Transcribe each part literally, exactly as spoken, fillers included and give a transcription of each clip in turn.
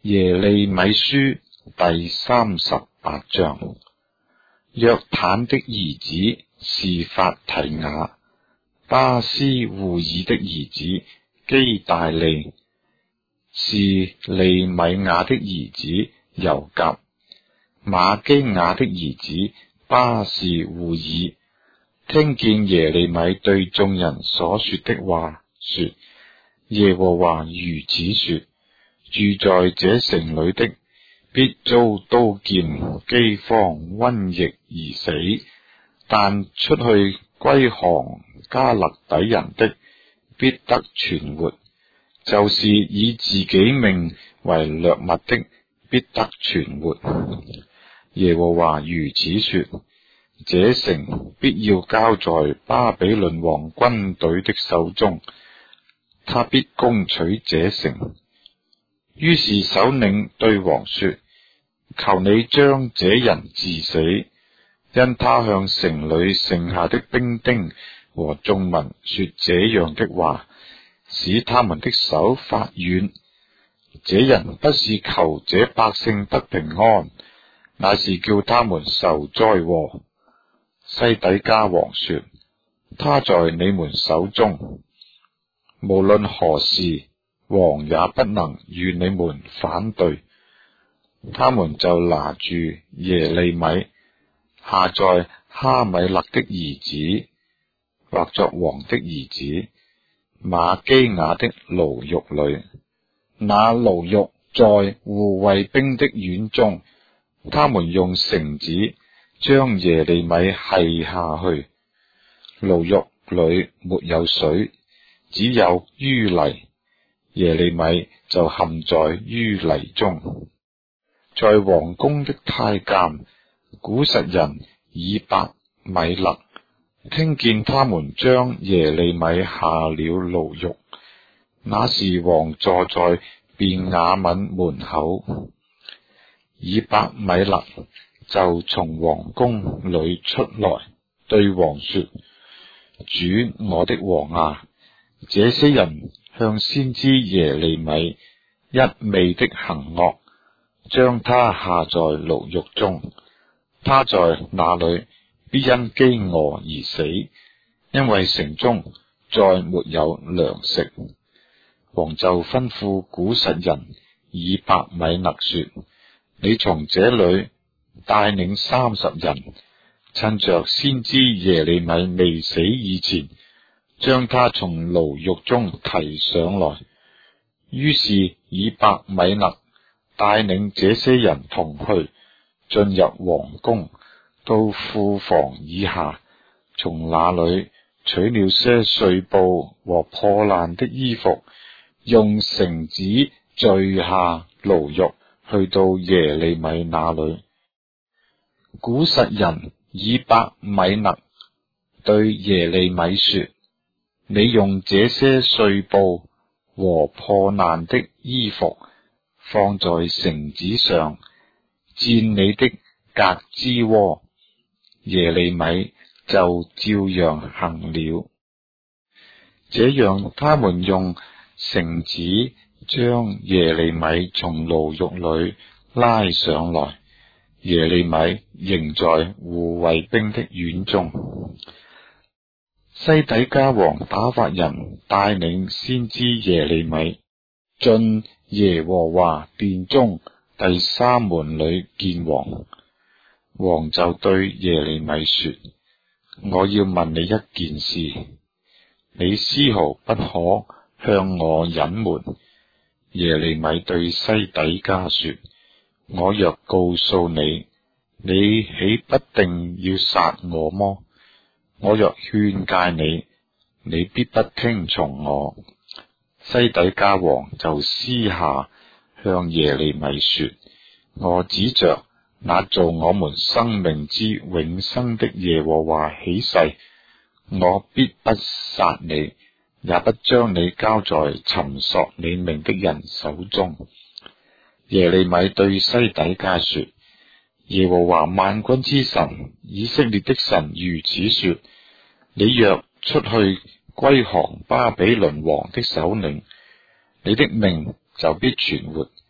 耶利米書第三十八章。約坦的兒子是法提雅，巴斯戶爾的兒子基大利，是利米亞的兒子猶甲，瑪基亞的兒子巴士戶爾，聽見耶利米對眾人所說的話，說：耶和華如此說，住在這城裏的必遭刀劍、饑荒、瘟疫而死，但出去歸降加勒底人的必得存活，就是以自己命為掠物的必得存活。耶和華如此說，這城必要交在巴比倫王軍隊的手中，他必攻取這城。於是首領對王說：求你將這人治死，因他向城裏剩下的兵丁和眾民說這樣的話，使他們的手發軟。這人不是求這百姓得平安，乃是叫他們受災禍。西底家王說：他在你們手中，無論何事，王也不能與你們反對。他們就拿住耶利米，下在哈米勒的兒子，或作王的兒子瑪基亞的牢獄裏。那牢獄在護衛兵的院中，他們用繩子將耶利米繫下去。牢獄裏沒有水，只有淤泥，耶利米就陷在淤泥中。在王宮的太監古實人以伯米勒聽見他們將耶利米下了牢獄，那時王坐在便雅憫門口，以伯米勒就從王宮裏出來，對王說：主我的王啊，這些人向先知耶利米一味的行惡，將他下在牢獄中，他在那裏必因饑餓而死，因為城中再沒有糧食。王就吩咐古實人以伯米勒說：你從這裏帶領三十人，趁着先知耶利米未死以前，將他從牢獄中提上來。於是以伯米勒帶領這些人同去，進入王宮，到庫房以下，從那裏取了些碎布和破爛的衣服，用繩子墜下牢獄，去到耶利米那裏。古實人以伯米勒對耶利米說：你用這些碎布和破爛的衣服放在繩子上，戰你的胳肢窩。耶利米就照樣行了。這樣他們用繩子將耶利米從牢獄裏拉上來，耶利米仍在護衛兵的院中。西底家王打發人帶領先知耶利米進耶和華殿中第三門裏見王。王就對耶利米說：我要問你一件事，你絲毫不可向我隱瞞。耶利米對西底家說：我若告訴你，你豈不定要殺我麼？我若勸誡你，你必不聽從我。西底家王就私下向耶利米說：我指着那造我們生命之永生的耶和華起誓，我必不殺你，也不將你交在尋索你命的人手中。耶利米對西底家說：耶和華萬軍之神，以色列的神如此說，你若出去歸降巴比倫王的首領，你的命就必存活，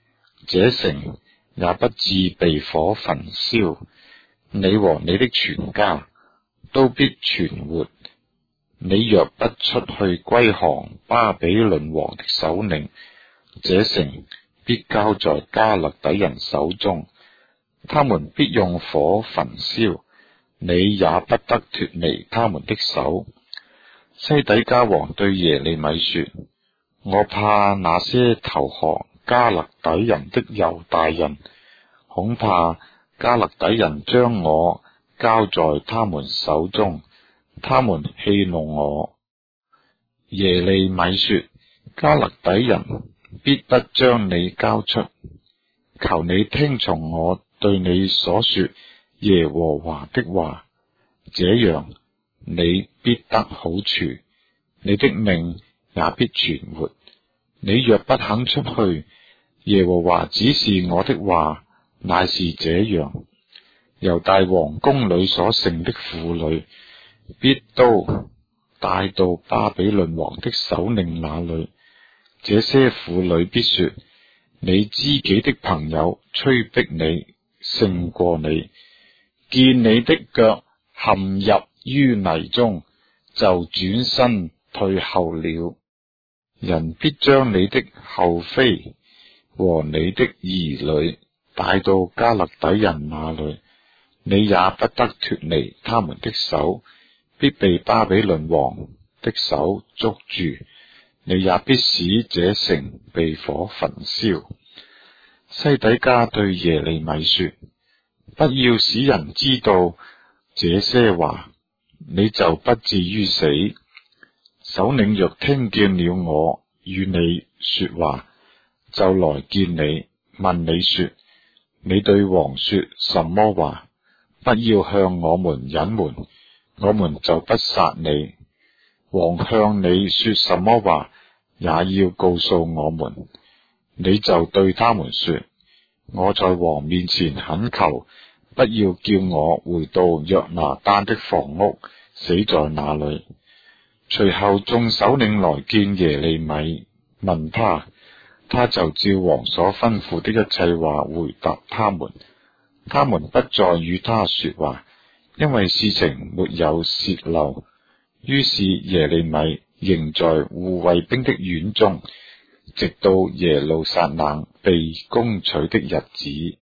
這城也不致被火焚燒，你和你的全家都必存活。你若不出去歸降巴比倫王的首領，這城必交在迦勒底人手中，他們必用火焚燒，你也不得脫離他們的手。西底家王對耶利米說：我怕那些投降迦勒底人的猶大人，恐怕迦勒底人將我交在他們手中，他們戲弄我。耶利米說：迦勒底人必不將你交出，求你聽從我對你所說耶和華的話，這樣你必得好處，你的命也必存活。你若不肯出去，耶和華指示我的話乃是這樣：猶大王宮裏所剩的婦女，必都帶到巴比倫王的首領那裏。這些婦女必說：你知己的朋友催逼你勝過你，見你的腳陷入淤泥中，就轉身退後了。人必將你的後妃和你的兒女帶到迦勒底人那裏，你也不得脫離他們的手，必被巴比倫王的手捉住，你也必使這城被火焚燒。西底家對耶利米說：不要使人知道這些話，你就不至於死。首領若聽見了我與你說話，就來見你，問你說：你對王說什麼話？不要向我們隱瞞，我們就不殺你。王向你說什麼話，也要告訴我們。你就對他們說：我在王面前懇求，不要叫我回到約拿單的房屋，死在那裏。隨後眾首領來見耶利米，問他，他就照王所吩咐的一切話回答他們。他們不再與他說話，因為事情沒有洩漏。於是耶利米仍在護衛兵的院中，直到耶路撒冷被攻取的日子。